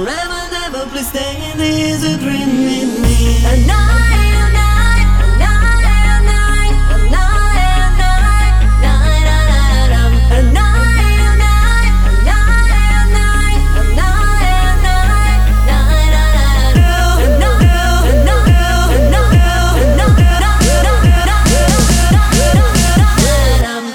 Forever, never, please stay. There's a dream in me. And I